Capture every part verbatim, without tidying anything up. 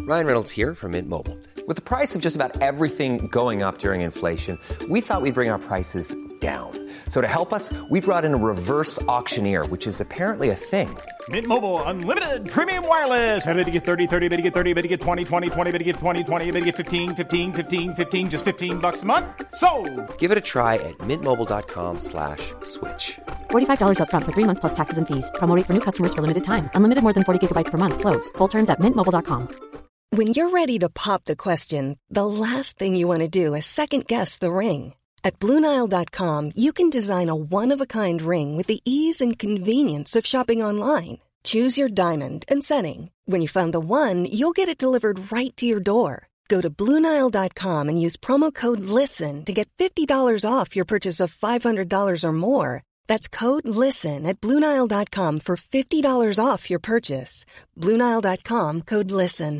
Ryan Reynolds here from Mint Mobile. With the price of just about everything going up during inflation, we thought we'd bring our prices down. So to help us, we brought in a reverse auctioneer, which is apparently a thing. Mint Mobile Unlimited Premium Wireless. How to get thirty, thirty, how to get thirty, how to get twenty, twenty, twenty, how to get twenty, twenty, how to get fifteen, fifteen, fifteen, fifteen, just fifteen bucks a month? Sold! Give it a try at mintmobile.com slash switch. forty-five dollars up front for three months plus taxes and fees. Promo rate for new customers for limited time. Unlimited more than forty gigabytes per month. Slows full terms at mint mobile dot com. When you're ready to pop the question, the last thing you want to do is second-guess the ring. At Blue Nile dot com, you can design a one-of-a-kind ring with the ease and convenience of shopping online. Choose your diamond and setting. When you find the one, you'll get it delivered right to your door. Go to Blue Nile dot com and use promo code LISTEN to get fifty dollars off your purchase of five hundred dollars or more. That's code LISTEN at Blue Nile dot com for fifty dollars off your purchase. Blue Nile dot com, code LISTEN.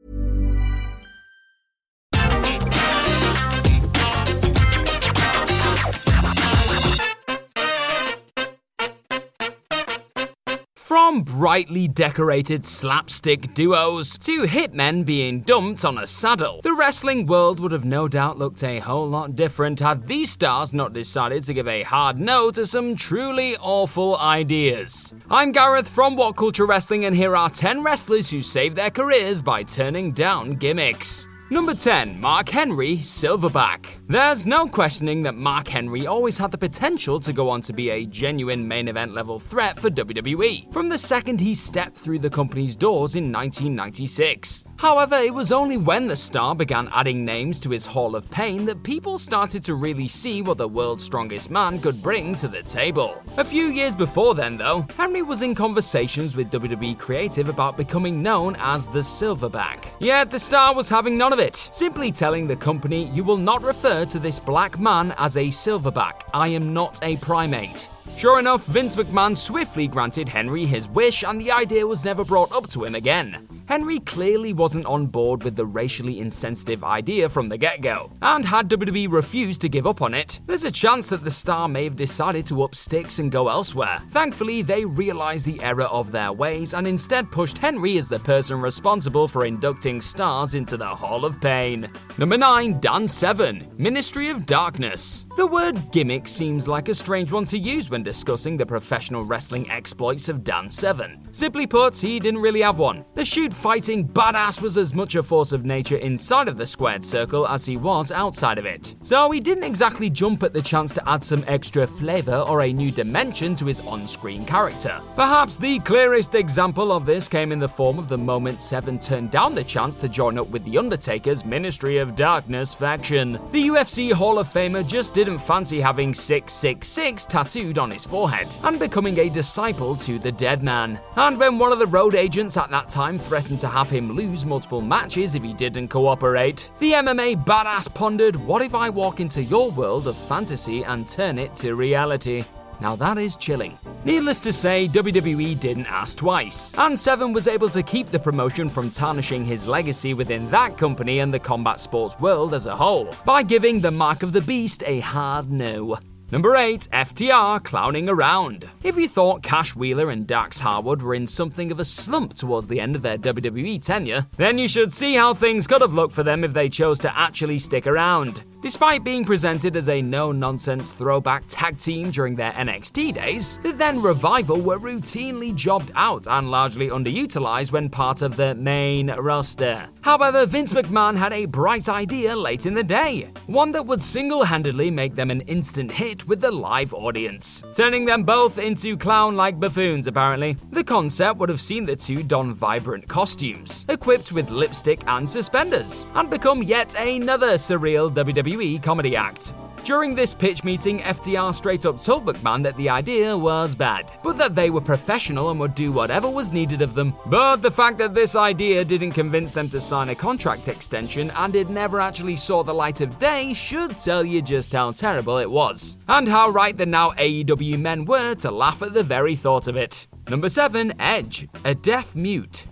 From brightly decorated slapstick duos to hitmen being dumped on a saddle, the wrestling world would have no doubt looked a whole lot different had these stars not decided to give a hard no to some truly awful ideas. I'm Gareth from What Culture Wrestling, and here are ten wrestlers who saved their careers by turning down gimmicks. Number ten. Mark Henry, Silverback. There's no questioning that Mark Henry always had the potential to go on to be a genuine main event level threat for W W E, from the second he stepped through the company's doors in nineteen ninety-six. However, it was only when the star began adding names to his Hall of Pain that people started to really see what the world's strongest man could bring to the table. A few years before then, though, Henry was in conversations with W W E Creative about becoming known as the Silverback. Yet the star was having none of it, simply telling the company, "You will not refer to this black man as a Silverback. I am not a primate." Sure enough, Vince McMahon swiftly granted Henry his wish, and the idea was never brought up to him again. Henry clearly wasn't on board with the racially insensitive idea from the get-go, and had W W E refused to give up on it, there's a chance that the star may have decided to up sticks and go elsewhere. Thankfully, they realized the error of their ways and instead pushed Henry as the person responsible for inducting stars into the Hall of Pain. Number nine. Dan Severn, Ministry of Darkness. The word gimmick seems like a strange one to use when discussing the professional wrestling exploits of Dan Severn. Simply put, he didn't really have one. The shoot-fighting badass was as much a force of nature inside of the squared circle as he was outside of it. So he didn't exactly jump at the chance to add some extra flavor or a new dimension to his on-screen character. Perhaps the clearest example of this came in the form of the moment Severn turned down the chance to join up with The Undertaker's Ministry of Darkness faction. The U F C Hall of Famer just didn't fancy having six six six tattooed on his forehead and becoming a disciple to the dead man. And when one of the road agents at that time threatened to have him lose multiple matches if he didn't cooperate, the M M A badass pondered, what if I walk into your world of fantasy and turn it to reality? Now that is chilling. Needless to say, W W E didn't ask twice, and Severn was able to keep the promotion from tarnishing his legacy within that company and the combat sports world as a whole, by giving the Mark of the Beast a hard no. Number eight. F T R clowning around. If you thought Cash Wheeler and Dax Harwood were in something of a slump towards the end of their W W E tenure, then you should see how things could have looked for them if they chose to actually stick around. Despite being presented as a no-nonsense throwback tag team during their N X T days, the then Revival were routinely jobbed out and largely underutilized when part of the main roster. However, Vince McMahon had a bright idea late in the day, one that would single-handedly make them an instant hit with the live audience, turning them both into clown-like buffoons apparently. The concept would have seen the two don vibrant costumes, equipped with lipstick and suspenders, and become yet another surreal W W E comedy act. During this pitch meeting, F T R straight up told McMahon that the idea was bad, but that they were professional and would do whatever was needed of them. But the fact that this idea didn't convince them to sign a contract extension and it never actually saw the light of day should tell you just how terrible it was, and how right the now A E W men were to laugh at the very thought of it. Number seven. Edge, a deaf mute.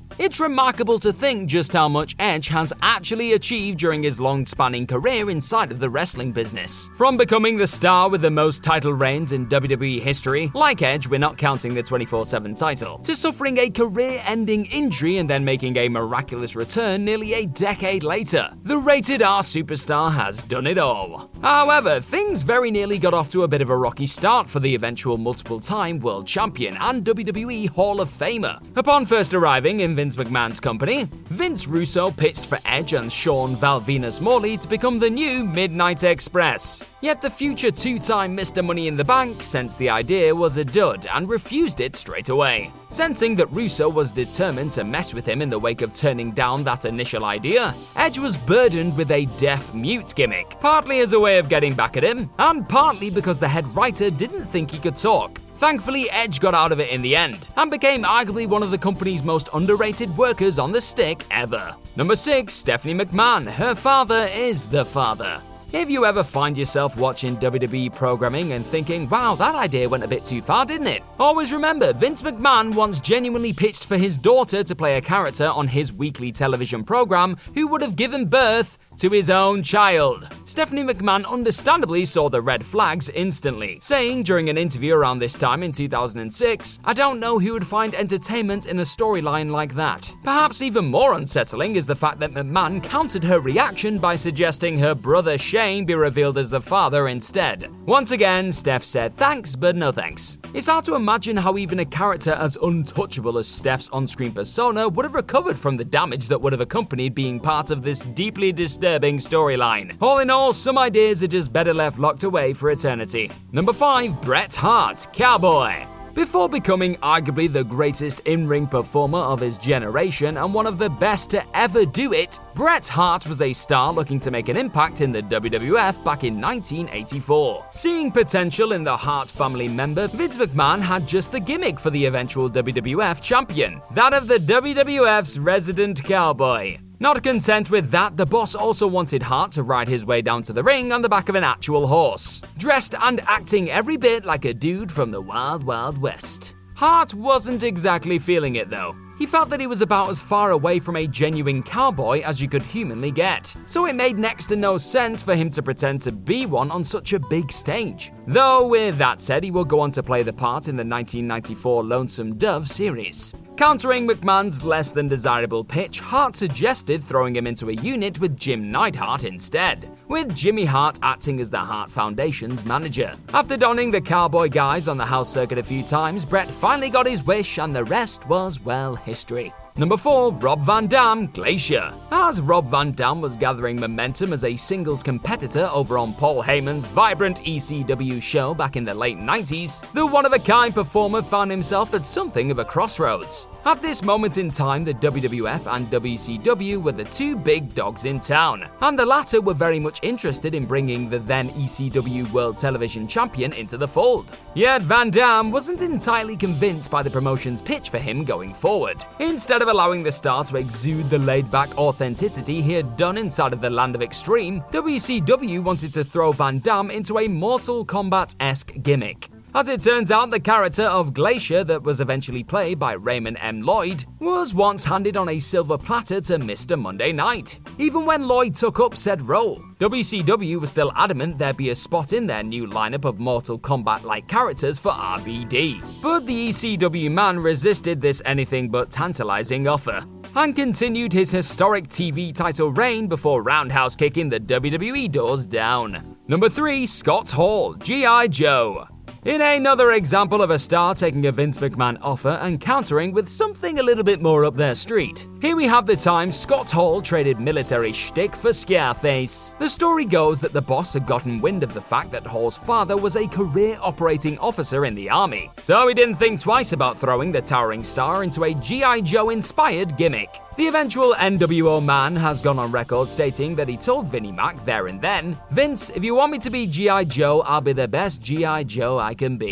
It's remarkable to think just how much Edge has actually achieved during his long-spanning career inside of the wrestling business. From becoming the star with the most title reigns in W W E history, like Edge, we're not counting the twenty-four seven title, to suffering a career-ending injury and then making a miraculous return nearly a decade later. The Rated R superstar has done it all. However, things very nearly got off to a bit of a rocky start for the eventual multiple-time world champion and W W E Hall of Famer. Upon first arriving in Vince McMahon's company, Vince Russo pitched for Edge and Sean Val Venus Morley to become the new Midnight Express. Yet the future two-time Mister Money in the Bank sensed the idea was a dud and refused it straight away. Sensing that Russo was determined to mess with him in the wake of turning down that initial idea, Edge was burdened with a deaf-mute gimmick, partly as a way of getting back at him, and partly because the head writer didn't think he could talk. Thankfully, Edge got out of it in the end, and became arguably one of the company's most underrated workers on the stick ever. Number six, Stephanie McMahon. Her father is the father. If you ever find yourself watching W W E programming and thinking, wow, that idea went a bit too far, didn't it? Always remember, Vince McMahon once genuinely pitched for his daughter to play a character on his weekly television program who would have given birth to his own child. Stephanie McMahon understandably saw the red flags instantly, saying during an interview around this time in two thousand six, "I don't know who would find entertainment in a storyline like that." Perhaps even more unsettling is the fact that McMahon countered her reaction by suggesting her brother Shane be revealed as the father instead. Once again, Steph said thanks, but no thanks. It's hard to imagine how even a character as untouchable as Steph's on-screen persona would have recovered from the damage that would have accompanied being part of this deeply disturbing storyline. All in all, some ideas are just better left locked away for eternity. Number five, Bret Hart, Cowboy. Before becoming arguably the greatest in-ring performer of his generation and one of the best to ever do it, Bret Hart was a star looking to make an impact in the W W F back in nineteen eighty-four. Seeing potential in the Hart family member, Vince McMahon had just the gimmick for the eventual W W F champion, that of the W W F's resident cowboy. Not content with that, the boss also wanted Hart to ride his way down to the ring on the back of an actual horse, dressed and acting every bit like a dude from the Wild Wild West. Hart wasn't exactly feeling it though. He felt that he was about as far away from a genuine cowboy as you could humanly get, so it made next to no sense for him to pretend to be one on such a big stage. Though with that said, he will go on to play the part in the nineteen ninety-four Lonesome Dove series. Countering McMahon's less than desirable pitch, Hart suggested throwing him into a unit with Jim Neidhart instead, with Jimmy Hart acting as the Hart Foundation's manager. After donning the cowboy guise on the house circuit a few times, Bret finally got his wish and the rest was, well, history. Number four, Rob Van Dam, Glacier. As Rob Van Dam was gathering momentum as a singles competitor over on Paul Heyman's vibrant E C W show back in the late nineties, the one-of-a-kind performer found himself at something of a crossroads. At this moment in time, the W W F and W C W were the two big dogs in town, and the latter were very much interested in bringing the then E C W World Television Champion into the fold. Yet Van Dam wasn't entirely convinced by the promotion's pitch for him going forward. Instead of allowing the star to exude the laid-back authenticity he had done inside of the Land of Extreme, W C W wanted to throw Van Dam into a Mortal Kombat-esque gimmick. As it turns out, the character of Glacier that was eventually played by Raymond M. Lloyd was once handed on a silver platter to Mister Monday Night. Even when Lloyd took up said role, W C W was still adamant there'd be a spot in their new lineup of Mortal Kombat-like characters for R V D. But the E C W man resisted this anything but tantalizing offer, and continued his historic T V title reign before roundhouse kicking the W W E doors down. Number three, Scott Hall, G I. Joe. In another example of a star taking a Vince McMahon offer and countering with something a little bit more up their street, here we have the time Scott Hall traded military shtick for Scarface. The story goes that the boss had gotten wind of the fact that Hall's father was a career operating officer in the army, so he didn't think twice about throwing the towering star into a G I. Joe-inspired gimmick. The eventual N W O man has gone on record stating that he told Vinnie Mac there and then, "Vince, if you want me to be G I. Joe, I'll be the best G I. Joe I can be."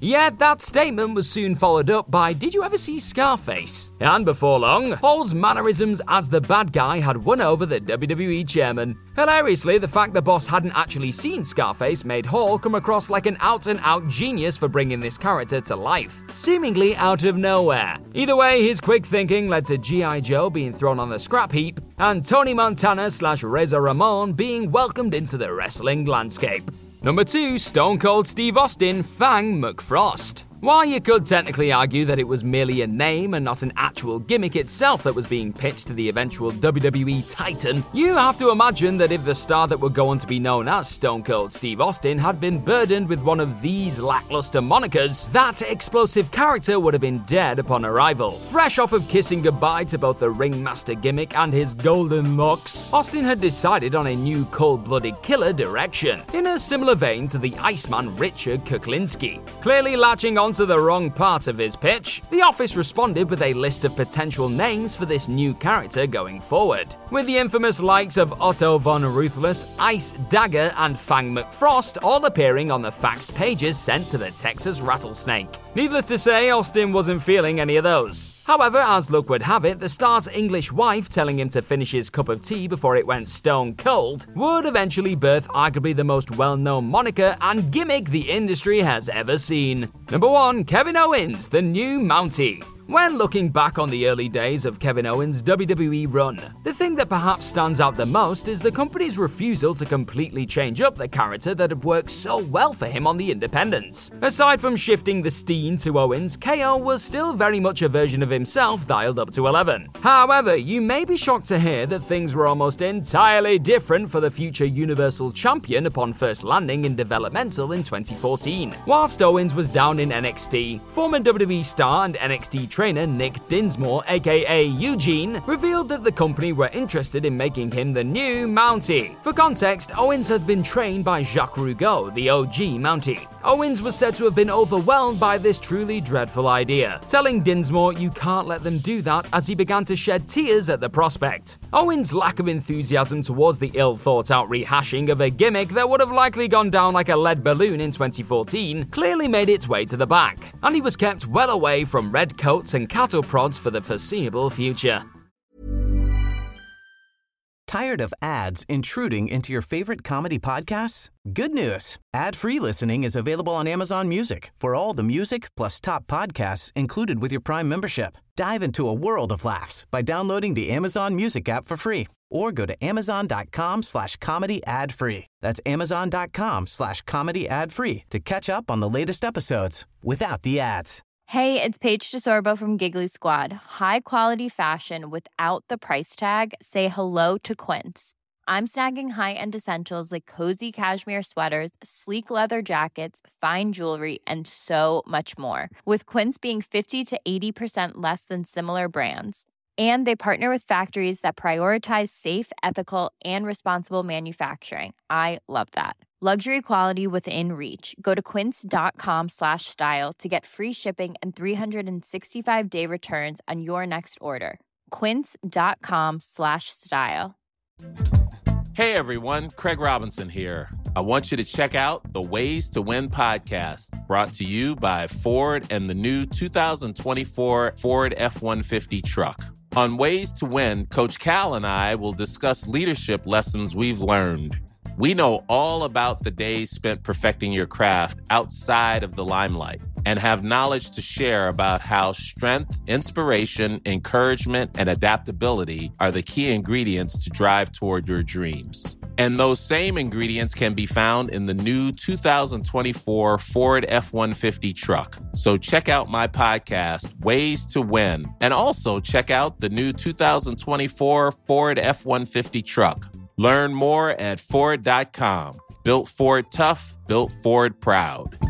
Yet that statement was soon followed up by, "Did you ever see Scarface?" And before long, Hall's mannerisms as the bad guy had won over the W W E chairman. Hilariously, the fact the boss hadn't actually seen Scarface made Hall come across like an out-and-out genius for bringing this character to life, seemingly out of nowhere. Either way, his quick thinking led to G I. Joe being thrown on the scrap heap, and Tony Montana slash Razor Ramon being welcomed into the wrestling landscape. Number two, Stone Cold Steve Austin, Fang McFrost. While you could technically argue that it was merely a name and not an actual gimmick itself that was being pitched to the eventual W W E Titan, you have to imagine that if the star that would go on to be known as Stone Cold Steve Austin had been burdened with one of these lackluster monikers, that explosive character would have been dead upon arrival. Fresh off of kissing goodbye to both the ringmaster gimmick and his golden locks, Austin had decided on a new cold-blooded killer direction, in a similar vein to the Iceman Richard Kuklinski. Clearly latching on to the wrong part of his pitch, the office responded with a list of potential names for this new character going forward, with the infamous likes of Otto von Ruthless, Ice Dagger, and Fang McFrost all appearing on the fax pages sent to the Texas Rattlesnake. Needless to say, Austin wasn't feeling any of those. However, as luck would have it, the star's English wife telling him to finish his cup of tea before it went stone cold would eventually birth arguably the most well-known moniker and gimmick the industry has ever seen. Number one, Kevin Owens, the new Mountie. When looking back on the early days of Kevin Owens' W W E run, the thing that perhaps stands out the most is the company's refusal to completely change up the character that had worked so well for him on the independents. Aside from shifting the Steen to Owens, K O was still very much a version of himself dialed up to eleven. However, you may be shocked to hear that things were almost entirely different for the future Universal Champion upon first landing in developmental in twenty fourteen. Whilst Owens was down in N X T, former W W E star and N X T trainer Nick Dinsmore, aka Eugene, revealed that the company were interested in making him the new Mountie. For context, Owens had been trained by Jacques Rougeau, the O G Mountie. Owens was said to have been overwhelmed by this truly dreadful idea, telling Dinsmore you can't let them do that as he began to shed tears at the prospect. Owens' lack of enthusiasm towards the ill-thought-out rehashing of a gimmick that would have likely gone down like a lead balloon in twenty fourteen clearly made its way to the back, and he was kept well away from red coats and cattle prods for the foreseeable future. Tired of ads intruding into your favorite comedy podcasts? Good news. Ad-free listening is available on Amazon Music for all the music plus top podcasts included with your Prime membership. Dive into a world of laughs by downloading the Amazon Music app for free or go to amazon.com slash comedy ad free. That's amazon.com slash comedy ad free to catch up on the latest episodes without the ads. Hey, it's Paige DeSorbo from Giggly Squad. High quality fashion without the price tag. Say hello to Quince. I'm snagging high-end essentials like cozy cashmere sweaters, sleek leather jackets, fine jewelry, and so much more. With Quince being fifty to eighty percent less than similar brands. And they partner with factories that prioritize safe, ethical, and responsible manufacturing. I love that. Luxury quality within reach. Go to quince.com slash style to get free shipping and three sixty-five day returns on your next order. Quince.com slash style. Hey everyone, Craig Robinson here. I want you to check out the Ways to Win podcast, brought to you by Ford and the new two thousand twenty-four Ford F one fifty truck. On Ways to Win, Coach Cal and I will discuss leadership lessons we've learned. We know all about the days spent perfecting your craft outside of the limelight and have knowledge to share about how strength, inspiration, encouragement, and adaptability are the key ingredients to drive toward your dreams. And those same ingredients can be found in the new two thousand twenty-four Ford F one fifty truck. So check out my podcast, Ways to Win, and also check out the new two thousand twenty-four Ford F one fifty truck. Learn more at Ford dot com. Built Ford tough, built Ford proud.